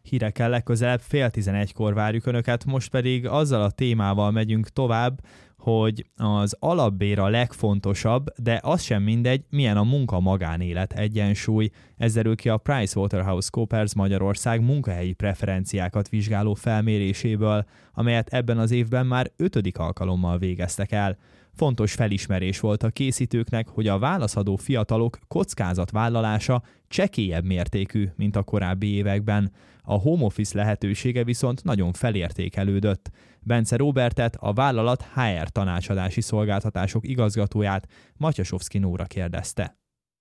Hírekkel legközelebb 10:30-kor várjuk Önöket, most pedig azzal a témával megyünk tovább, hogy az alapbér a legfontosabb, de az sem mindegy, milyen a munka-magánélet egyensúly. Ez derül ki a PricewaterhouseCoopers Magyarország munkahelyi preferenciákat vizsgáló felméréséből, amelyet ebben az évben már 5. alkalommal végeztek el. Fontos felismerés volt a készítőknek, hogy a válaszadó fiatalok kockázatvállalása csekélyebb mértékű, mint a korábbi években. A home office lehetősége viszont nagyon felértékelődött. Bence Róbertet, a vállalat HR tanácsadási szolgáltatások igazgatóját, Matyasovszki Nóra kérdezte.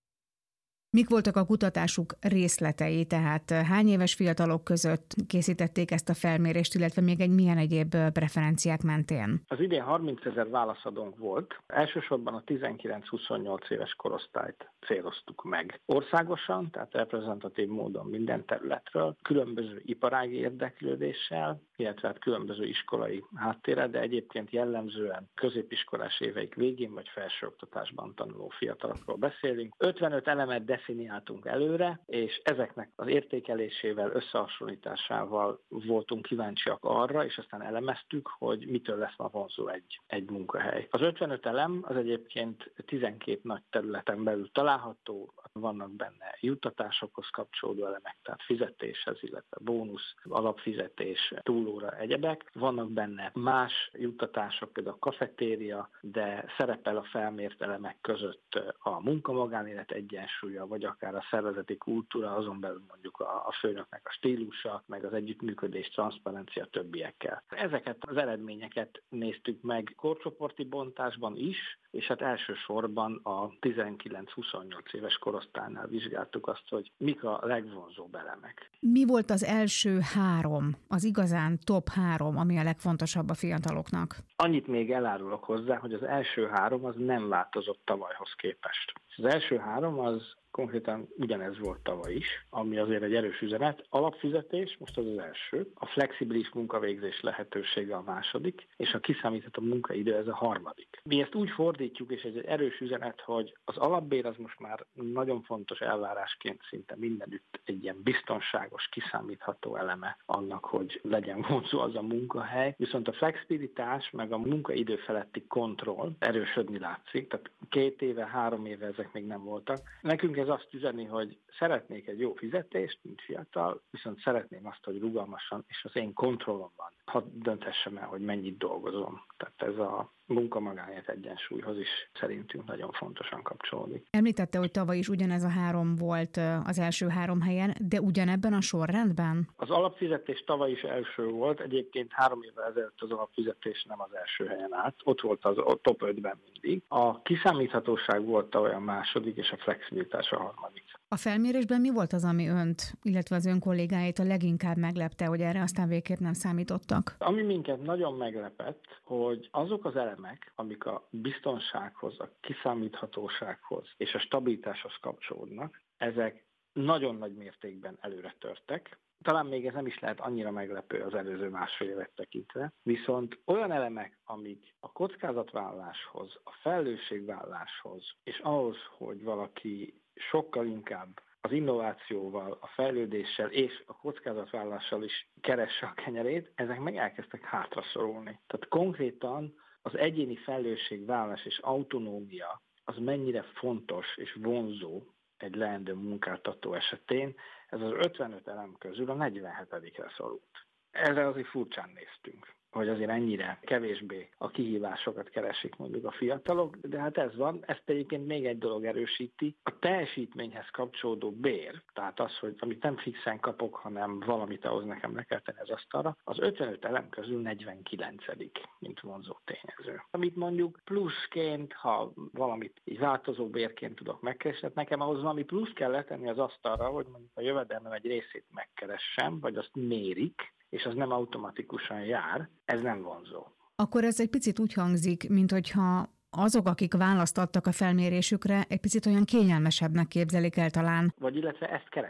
Mik voltak a kutatásuk részletei, tehát hány éves fiatalok között készítették ezt a felmérést, illetve még milyen egyéb preferenciák mentén? Az idén 30 000 válaszadónk volt. Elsősorban a 19-28 éves korosztályt céloztuk meg. Országosan, tehát reprezentatív módon minden területről, különböző iparági érdeklődéssel, illetve különböző iskolai háttérrel, de egyébként jellemzően középiskolás éveik végén vagy felsőoktatásban tanuló fiatalokról beszélünk. 55 elemet definiáltunk előre, és ezeknek az értékelésével, összehasonlításával voltunk kíváncsiak arra, és aztán elemeztük, hogy mitől lesz ma vonzó egy munkahely. Az 55 elem az egyébként 12 nagy területen belül található, vannak benne juttatásokhoz kapcsolódó elemek, tehát fizetéshez, illetve bónusz, alapfizetés, túlóra, egyebek. Vannak benne más juttatások, például a kafetéria, de szerepel a felmért elemek között a munka-magánélet egyensúlya, vagy akár a szervezeti kultúra, azon belül mondjuk a főnöknek a stílusa, meg az együttműködés, transzparencia többiekkel. Ezeket az eredményeket néztük meg korcsoporti bontásban is, és hát elsősorban a 19-28 éves korosztálynál vizsgáltuk azt, hogy mik a legvonzóbb elemek. Mi volt az első 3, az igazán top 3, ami a legfontosabb a fiataloknak? Annyit még elárulok hozzá, hogy az első 3 az nem változott tavalyhoz képest. Az első 3 az konkrétan ugyanez volt tavaly is, ami azért egy erős üzenet. Alapfizetés, most az első, a flexibilis munkavégzés lehetősége a második, és a kiszámítható munkaidő ez a harmadik. Mi ezt úgy fordítjuk, és ez egy erős üzenet, hogy az alapbér az most már nagyon fontos elvárásként szinte mindenütt egy ilyen biztonságos, kiszámítható eleme annak, hogy legyen vonzó az a munkahely, viszont a flexibilitás meg a munkaidő feletti kontroll erősödni látszik, tehát 2 éve, 3 éve ezek még nem voltak. Nekünk ez azt üzeni, hogy szeretnék egy jó fizetést, mint fiatal, viszont szeretném azt, hogy rugalmasan, és az én kontrollom van. Hadd dönthessem el, hogy mennyit dolgozom. Tehát ez a munka-magánélet egyensúlyhoz is szerintünk nagyon fontosan kapcsolódik. Említette, hogy tavaly is ugyanez a 3 volt az első 3 helyen, de ugyanebben a sorrendben? Az alapfizetés tavaly is első volt, egyébként 3 évvel ezelőtt az alapfizetés nem az első helyen állt, ott volt az a top 5-ben mindig. A kiszámíthatóság volt tavaly a második, és a flexibilitás a harmadik. A felmérésben mi volt az, ami önt, illetve az ön kollégáit a leginkább meglepte, hogy erre aztán végképp nem számítottak? Ami minket nagyon meglepett, hogy azok az elemek, amik a biztonsághoz, a kiszámíthatósághoz és a stabilitáshoz kapcsolódnak, ezek nagyon nagy mértékben előre törtek. Talán még ez nem is lehet annyira meglepő az előző másfél évet tekintve, viszont olyan elemek, amik a kockázatvállaláshoz, a felelősségvállaláshoz és ahhoz, hogy valaki sokkal inkább az innovációval, a fejlődéssel és a kockázatvállalással is keresse a kenyerét, ezek meg elkezdtek hátraszorulni. Tehát konkrétan az egyéni felelősségvállalás és autonómia az mennyire fontos és vonzó egy leendő munkáltató esetén, ez az 55 elem közül a 47-re szorult. Ezzel azért furcsán néztünk, hogy azért ennyire kevésbé a kihívásokat keresik mondjuk a fiatalok, de hát ez van. Ezt egyébként még egy dolog erősíti. A teljesítményhez kapcsolódó bér, tehát az, hogy amit nem fixen kapok, hanem valamit ahhoz nekem le kell tenni az asztalra, az 55 elem közül 49. mint vonzó tényező. Amit mondjuk pluszként, ha valamit így változó bérként tudok megkeresni, nekem ahhoz valami plusz kell letenni az asztalra, hogy mondjuk a jövedelmem egy részét megkeressem, vagy azt mérik, és az nem automatikusan jár, ez nem vonzó. Akkor ez egy picit úgy hangzik, minthogyha azok, akik választ adtak a felmérésükre, egy picit olyan kényelmesebbnek képzelik el talán. Vagy illetve ezt keresik.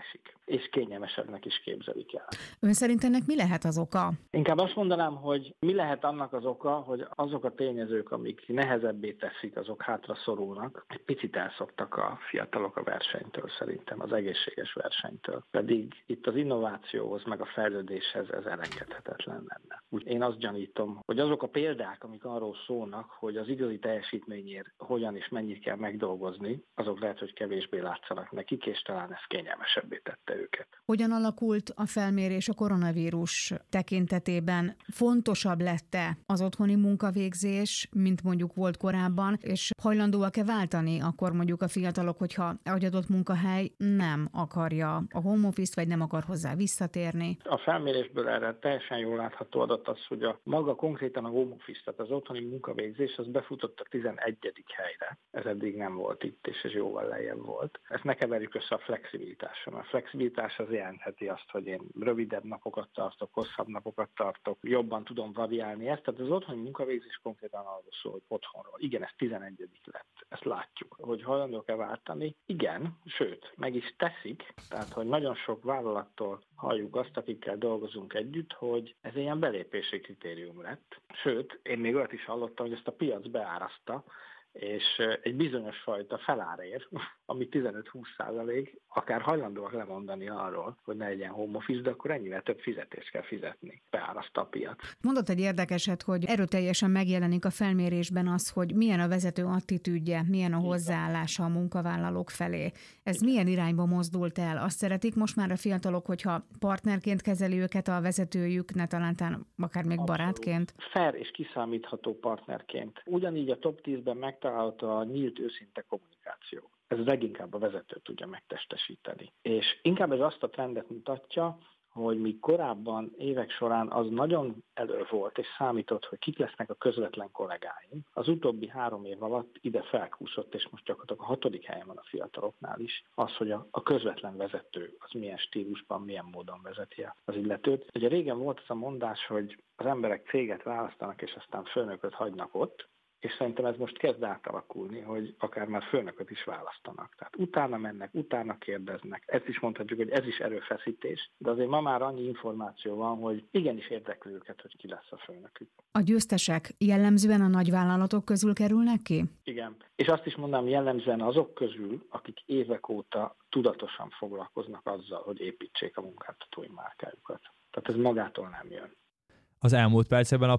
és kényelmesebbnek is képzelik el. Ön szerint ennek mi lehet az oka? Inkább azt mondanám, hogy mi lehet annak az oka, hogy azok a tényezők, amik nehezebbé teszik, azok hátra szorulnak. Egy picit elszoktak a fiatalok a versenytől szerintem, az egészséges versenytől. Pedig itt az innovációhoz, meg a fejlődéshez ez elengedhetetlen lenne. Úgy én azt gyanítom, hogy azok a példák, amik arról szólnak, hogy az igazi teljesítményért hogyan és mennyit kell megdolgozni, azok lehet, hogy kevésbé látszanak nekik, és talán ez kényelmesebbé tette őket. Hogyan alakult a felmérés a koronavírus tekintetében? Fontosabb lett-e az otthoni munkavégzés, mint mondjuk volt korábban, és hajlandóak-e váltani akkor mondjuk a fiatalok, hogyha egy adott munkahely nem akarja a home office-t, vagy nem akar hozzá visszatérni? A felmérésből erre teljesen jól látható adat az, hogy a maga konkrétan a home office, tehát az otthoni munkavégzés, az befutott a 11. helyre. Ez eddig nem volt itt, és ez jóval lejjebb volt. Ezt ne keverjük össze a flexibilitással. A flexibilitás az jelentheti azt, hogy én rövidebb napokat tartok, hosszabb napokat tartok, jobban tudom variálni ezt. Tehát az otthoni munkavégzés konkrétan arról szól, hogy otthonról. Igen, ez 11. lett. Ezt látjuk. Hogy hajlandók-e váltani? Igen, sőt, meg is teszik. Tehát, hogy nagyon sok vállalattól halljuk azt, akikkel dolgozunk együtt, hogy ez ilyen belépési kritérium lett. Sőt, én még olyat is hallottam, hogy ezt a piac beárazta, és egy bizonyos fajta felárért, ami 15-20%, akár hajlandóak lemondani arról, hogy ne legyen home office, de akkor ennyivel több fizetést kell fizetni. Beáraszta a piac. Mondott egy érdekeset, hogy erőteljesen megjelenik a felmérésben az, hogy milyen a vezető attitűdje, milyen a hozzáállása a munkavállalók felé. Ez milyen irányba mozdult el? Azt szeretik most már a fiatalok, hogyha partnerként kezeli őket a vezetőjük, ne talán akár még abszolút barátként? Fair és kiszámítható partnerként. Ugyanígy a top 10-ben megtalálható a nyílt, őszinte kommunikáció. Ez leginkább a vezető tudja megtestesíteni. És inkább ez azt a trendet mutatja, hogy míg korábban évek során az nagyon elő volt, és számított, hogy kik lesznek a közvetlen kollégáim, az utóbbi 3 év alatt ide felkúszott, és most gyakorlatilag a 6. helyen van a fiataloknál is, az, hogy a közvetlen vezető az milyen stílusban, milyen módon vezeti az illetőt. Ugye régen volt az a mondás, hogy az emberek céget választanak, és aztán főnököt hagynak ott, és szerintem ez most kezd átalakulni, hogy akár már főnököt is választanak. Tehát utána mennek, utána kérdeznek. Ezt is mondhatjuk, hogy ez is erőfeszítés, de azért ma már annyi információ van, hogy igenis érdekli őket, hogy ki lesz a főnökük. A győztesek jellemzően a nagyvállalatok közül kerülnek ki? Igen. És azt is mondanám, jellemzően azok közül, akik évek óta tudatosan foglalkoznak azzal, hogy építsék a munkáltatói márkájukat. Tehát ez magától nem jön. Az elmúlt percekben a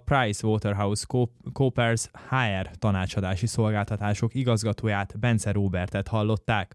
PricewaterhouseCoopers HR tanácsadási szolgáltatások igazgatóját, Bence Róbertet hallották.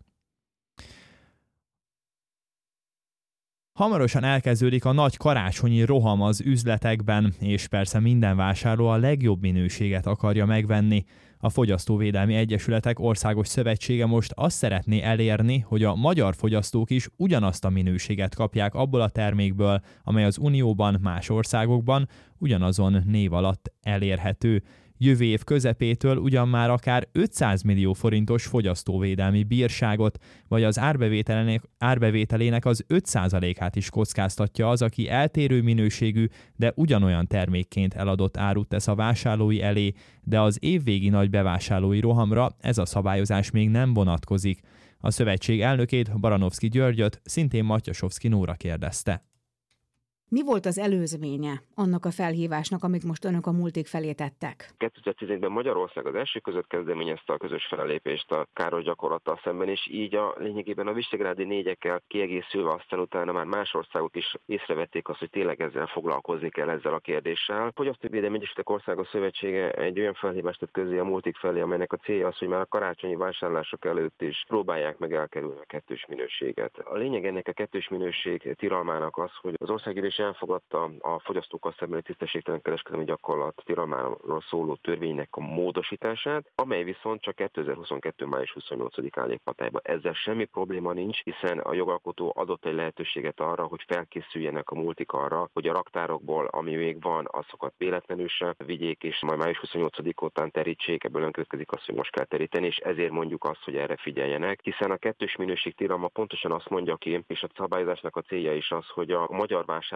Hamarosan elkezdődik a nagy karácsonyi roham az üzletekben, és persze minden vásárló a legjobb minőséget akarja megvenni. A Fogyasztóvédelmi Egyesületek Országos Szövetsége most azt szeretné elérni, hogy a magyar fogyasztók is ugyanazt a minőséget kapják abból a termékből, amely az Unióban, más országokban ugyanazon név alatt elérhető. Jövő év közepétől ugyan már akár 500 millió forintos fogyasztóvédelmi bírságot, vagy az árbevételének az 5%-át is kockáztatja az, aki eltérő minőségű, de ugyanolyan termékként eladott árut tesz a vásárlói elé, de az évvégi nagy bevásárlói rohamra ez a szabályozás még nem vonatkozik. A szövetség elnökét, Baranovszky Györgyöt szintén Matyasovszky Nóra kérdezte. Mi volt az előzménye annak a felhívásnak, amit most önök a multik felé tettek? 2011-ben Magyarország az első között kezdeményezte a közös fellépést a káros gyakorlattal szemben, és így lényegében a visegrádi 4-ekkel kiegészülve aztán utána már más országok is észrevették azt, hogy tényleg ezzel foglalkozni kell ezzel a kérdéssel. Fogyasztóvédelmi Egyesületek Országos Szövetsége egy olyan felhívást tett közé a multik felé, amelynek a célja az, hogy már a karácsonyi vásárlások előtt is próbálják meg elkerülni a kettős minőséget. A lényeg ennek a kettős minőség tilalmának az, hogy az országgyűlés elfogadta a fogyasztókkal szembeni tisztességtelen kereskedelmi gyakorlat tilalmáról szóló törvénynek a módosítását, amely viszont csak 2022. május 28-án lép hatályba. Ezzel semmi probléma nincs, hiszen a jogalkotó adott egy lehetőséget arra, hogy felkészüljenek a multik arra, hogy a raktárokból, ami még van, azokat véletlenül se vigyék, és majd május 28 után terítsék, ebből nem következik az, hogy most kell teríteni, és ezért mondjuk azt, hogy erre figyeljenek, hiszen a kettős minőség tilalma pontosan azt mondja ki, és a szabályozásnak a célja is az, hogy a magyar vásárló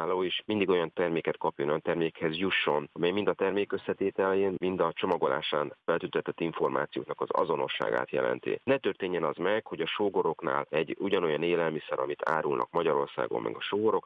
felhasználó is mindig olyan terméket kapjon, olyan termékhez jusson, amely mind a termék összetételén, mind a csomagolásán feltüntetett információknak az azonosságát jelenti. Ne történjen az meg, hogy a sógoroknál egy ugyanolyan élelmiszer, amit árulnak Magyarországon, meg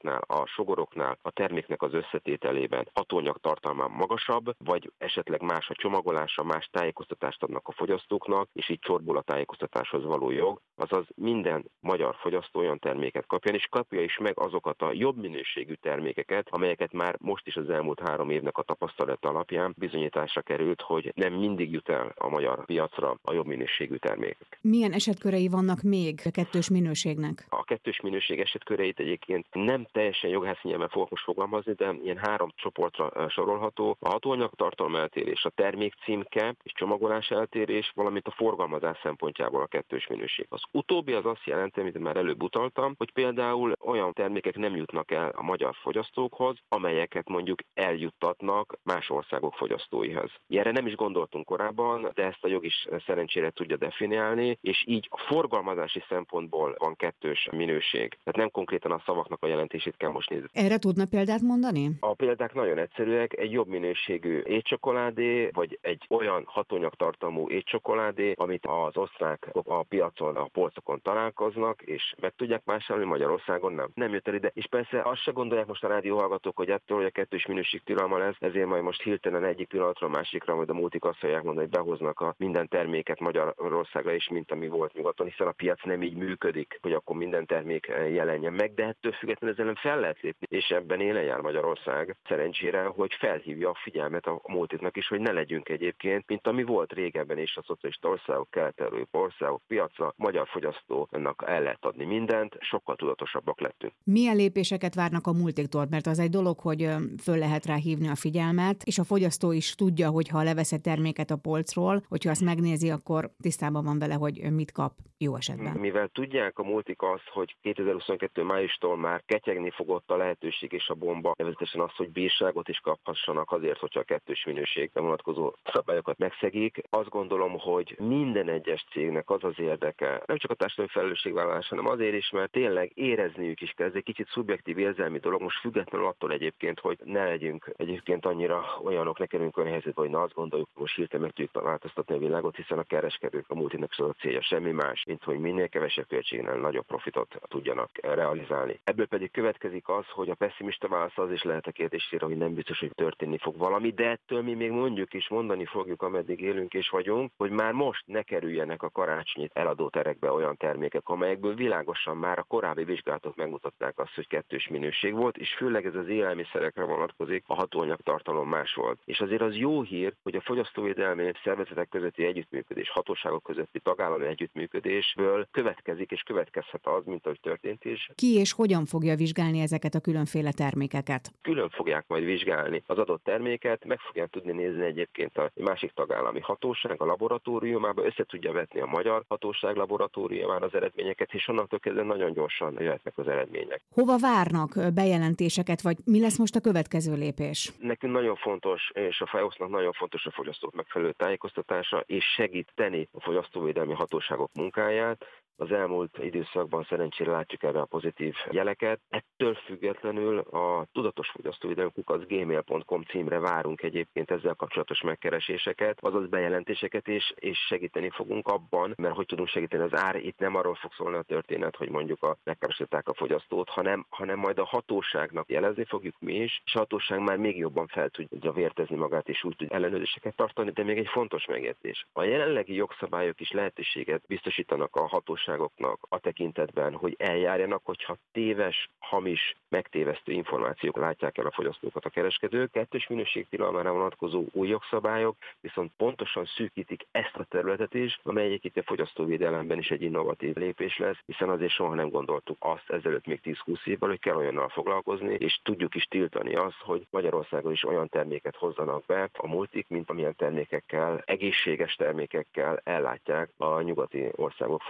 a sógoroknál a terméknek az összetételében hatóanyag tartalmán magasabb, vagy esetleg más a csomagolása, más tájékoztatást adnak a fogyasztóknak, és így csorbul a tájékoztatáshoz való jog, azaz minden magyar fogyasztó olyan terméket kapjon, és kapja is meg azokat a jobb minőségű termékeket, amelyeket már most is az elmúlt 3 évnek a tapasztalat alapján bizonyításra került, hogy nem mindig jut el a magyar piacra a jobb minőségű termékek. Milyen esetkörei vannak még a kettős minőségnek? A kettős minőség esetköreit egyébként nem teljesen joghászi nyelven fogok most fogalmazni, de ilyen 3 csoportra sorolható. A hatóanyagtartalom eltérés, a termékcímke és csomagolás eltérés, valamint a forgalmazás szempontjából a kettős minőség. Az utóbbi az azt jelenti, amit már előbb utaltam, hogy például olyan termékek nem jutnak el a magyar fogyasztókhoz, amelyeket mondjuk eljuttatnak más országok fogyasztóihoz. Erre nem is gondoltunk korábban, de ezt a jog is szerencsére tudja definiálni, és így a forgalmazási szempontból van kettős minőség. Tehát nem konkrétan a szavaknak a jelentését kell most nézni. Erre tudna példát mondani? A példák nagyon egyszerűek, egy jobb minőségű étcsokoládé, vagy egy olyan hatóanyagtartalmú étcsokoládé, amit az osztrákok a piacon, a polcokon találkoznak, és meg tudják vásárolni, Magyarországon nem jött el ide. És persze azt se gondolják most a rádióhallgatók, hogy ettől, hogy a kettős minőség tilalma lesz, ezért majd most hirtelen egyik pillanatra a másikra, majd a multik azt fogják mondani, hogy behoznak a minden terméket Magyarországra is, mint ami volt nyugaton, hiszen a piac nem így működik, hogy akkor minden termék jelenjen meg, de ettől függetlenül ezzel nem fel lehet lépni, és ebben élen jár Magyarország. Szerencsére, hogy felhívja a figyelmet a multiknak is, hogy ne legyünk egyébként, mint ami volt régebben is a szocialista országok, kelet-európai országok piacra, magyar fogyasztónak el lehet adni mindent, sokkal tudatosabbak lettünk. Milyen lépéseket várnak a multiktól? Mert az egy dolog, hogy föl lehet rá hívni a figyelmet, és a fogyasztó is tudja, hogy ha levesz egy terméket a polcról, hogyha azt megnézi, akkor tisztában van vele, hogy mit kap jó esetben. Mivel tudják a multik azt, hogy 2022. májustól már ketyegni fogott a lehetőség és a bomba, nevezetesen az, hogy bírságot is kaphassanak azért, hogyha a kettős minőségre vonatkozó szabályokat megszegik. Azt gondolom, hogy minden egyes cégnek az az érdeke, nem csak a társadalmi felelősségvállalás, hanem azért is, mert tényleg érezniük is kell. Ez egy kicsit szubjektív érzelmi dolog, most függetlenül attól egyébként, hogy ne legyünk egyébként annyira olyanok, ne kerülünk olyan helyzetbe, hogy na azt gondoljuk, most hirtelen meg tudjuk változtatni a világot, hiszen a kereskedők, a multinak az a célja semmi más, mint hogy minél kevesebb költségnél nagyobb profitot tudjanak realizálni. Ebből pedig következik az, hogy a pessimista válasz az is lehet a kérdésére, hogy nem biztos, hogy történni fog valami, de ettől mi még mondjuk is, mondani fogjuk, ameddig élünk és vagyunk, hogy már most ne kerüljenek a karácsonyi eladóterekbe olyan termékek, amelyekből világosan már a korábbi vizsgálatok megmutatták azt, hogy kettős minőség volt, és főleg ez az élelmiszerekre vonatkozik, a hatóanyagtartalom más volt. És azért az jó hír, hogy a fogyasztóvédelmi szervezetek közötti együttműködés, hatóságok közötti tagállami együttműködésből következik és következhet az, mint ahogy történt is. Ki és hogyan fogja vizsgálni ezeket a különféle termékeket? Külön fogják majd vizsgálni az adott terméket, meg fogják tudni nézni egyébként a másik tagállami hatóság a laboratóriumába, össze tudja vetni a magyar hatóság laboratóriumára az eredményeket, és onnantól kezdve nagyon gyorsan jöhetnek az eredmények. Hova várnak bejelentéseket, vagy mi lesz most a következő lépés? Nekünk nagyon fontos, és a FAIOSZ-nak nagyon fontos a fogyasztók megfelelő tájékoztatása, és segíteni a fogyasztóvédelmi hatóságok munkáját. Az elmúlt időszakban szerencsére látjuk erre a pozitív jeleket. Ettől függetlenül a tudatos fogyasztóvédelmi@gmail.com címre várunk egyébként ezzel kapcsolatos megkereséseket, azaz bejelentéseket is, és segíteni fogunk abban, mert hogy tudunk segíteni az ár, itt nem arról fog szólni a történet, hogy mondjuk megkerestették a fogyasztót, hanem majd a hatóságnak jelezni fogjuk mi is, és a hatóság már még jobban fel tudja vértezni magát, és úgy tud ellenőrzéseket tartani, de még egy fontos megjegyzés. A jelenlegi jogszabályok is lehetőséget biztosítanak a hatóságoknak a tekintetben, hogy eljárjanak, hogyha téves, hamis, megtévesztő információk látják el a fogyasztókat a kereskedők. Kettős minőség tilalmára vonatkozó új jogszabályok viszont pontosan szűkítik ezt a területet is, amely egyébként a fogyasztóvédelemben is egy innovatív lépés lesz, hiszen azért soha nem gondoltuk azt ezelőtt még 10-20 évvel, hogy kell olyannal foglalkozni, és tudjuk is tiltani azt, hogy Magyarországon is olyan terméket hozzanak be a multik, mint amilyen termékekkel, egészséges termékekkel ellátják a nyugati országok fogyasztóit.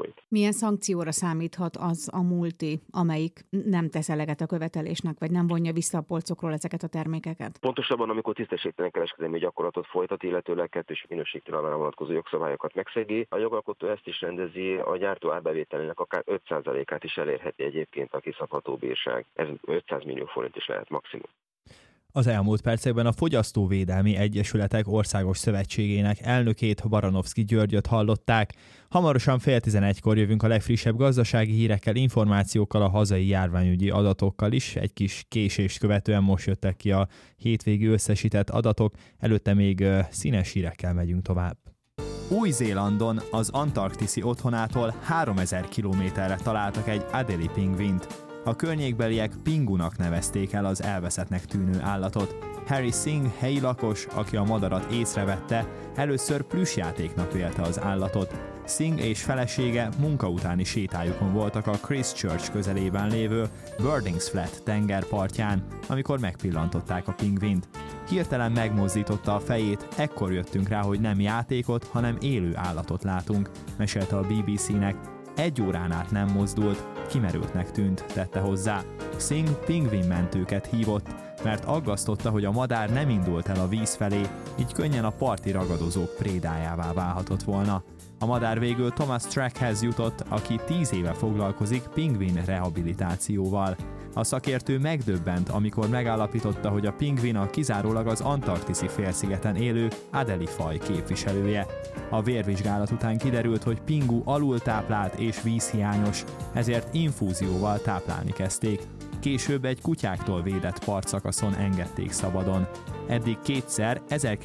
folyt. Milyen szankcióra számíthat az a multi, amelyik nem tesz eleget a követelésnek, vagy nem vonja vissza a polcokról ezeket a termékeket? Pontosabban, amikor tisztességtelen kereskedelmi gyakorlatot folytat, illetőleg kettős minőségtilalmára vonatkozó jogszabályokat megszegi, a jogalkotó ezt is rendezi, a gyártó árbevételének akár 5%-át is elérheti egyébként a kiszabható bírság. Ez 500 millió forint is lehet maximum. Az elmúlt percekben a Fogyasztóvédelmi Egyesületek Országos Szövetségének elnökét, Baranovszky Györgyöt hallották. Hamarosan 10:30-kor jövünk a legfrissebb gazdasági hírekkel, információkkal, a hazai járványügyi adatokkal is. Egy kis késést követően most jöttek ki a hétvégi összesített adatok, előtte még színes hírekkel megyünk tovább. Új-Zélandon az antarktiszi otthonától 3000 kilométerre találtak egy Adélie pingvint. A környékbeliek Pingunak nevezték el az elveszettnek tűnő állatot. Harry Singh, helyi lakos, aki a madarat észrevette, először plüssjátéknak vélte az állatot. Singh és felesége munka utáni sétájukon voltak a Christchurch közelében lévő Birdings Flat tengerpartján, amikor megpillantották a pingvint. Hirtelen megmozdította a fejét, ekkor jöttünk rá, hogy nem játékot, hanem élő állatot látunk, mesélte a BBC-nek. 1 órán át nem mozdult, kimerültnek tűnt, tette hozzá. Singh pingvinmentőket hívott, mert aggasztotta, hogy a madár nem indult el a víz felé, így könnyen a parti ragadozók prédájává válhatott volna. A madár végül Thomas Trackhez jutott, aki 10 éve foglalkozik pingvin rehabilitációval. A szakértő megdöbbent, amikor megállapította, hogy a pingvin a kizárólag az antarktiszi félszigeten élő Adélie faj képviselője. A vérvizsgálat után kiderült, hogy Pingu alultáplált és vízhiányos, ezért infúzióval táplálni kezdték. Később egy kutyáktól védett partszakaszon engedték szabadon. Eddig kétszer,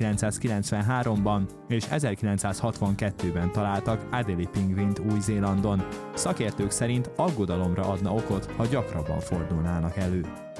1993-ban és 1962-ben találtak Adélie pingvint Új-Zélandon. Szakértők szerint aggodalomra adna okot, ha gyakrabban fordulnának elő.